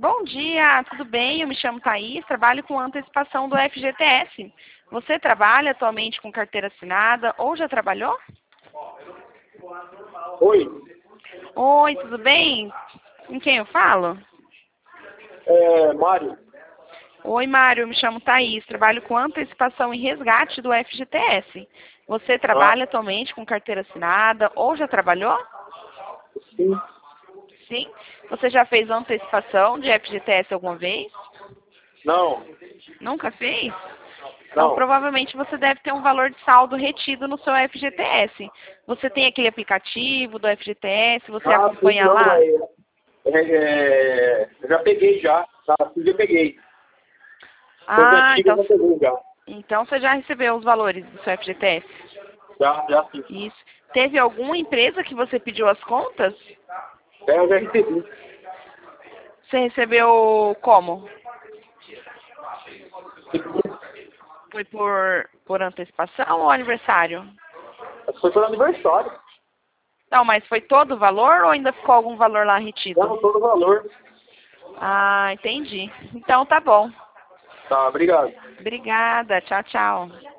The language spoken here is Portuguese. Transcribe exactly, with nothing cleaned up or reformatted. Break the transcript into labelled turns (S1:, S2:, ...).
S1: Bom dia, tudo bem? Eu me chamo Thaís, trabalho com antecipação do F G T S. Você trabalha atualmente com carteira assinada ou já trabalhou?
S2: Oi,
S1: Oi, tudo bem? Com quem eu falo?
S2: é Mário.
S1: Oi, Mário, eu me chamo Thaís, trabalho com antecipação e resgate do F G T S. Você trabalha
S2: Ah,
S1: atualmente com carteira assinada ou já trabalhou?
S2: sim.
S1: Sim? Você já fez antecipação de F G T S alguma vez?
S2: Não,
S1: Nunca fez? Então,
S2: não.
S1: provavelmente você deve ter um valor de saldo retido no seu F G T S. Você tem aquele aplicativo do F G T S, você
S2: Ah, sim,
S1: acompanha
S2: não,
S1: lá?
S2: é, é, é, eu já peguei já. Tá, sim, eu peguei. Coisa
S1: Ah,
S2: antiga eu
S1: então,
S2: já peguei já.
S1: então você já recebeu os valores do seu F G T S.
S2: Já, já sim.
S1: Isso. Teve alguma empresa que você pediu as contas?
S2: É, eu já recebi.
S1: Você recebeu como? Foi por, por antecipação ou aniversário?
S2: Foi pelo aniversário.
S1: Não, mas foi todo o valor ou ainda ficou algum valor lá retido?
S2: Não, todo o valor.
S1: Ah, entendi. Então tá bom.
S2: Tá, obrigado.
S1: Obrigada. Tchau, tchau.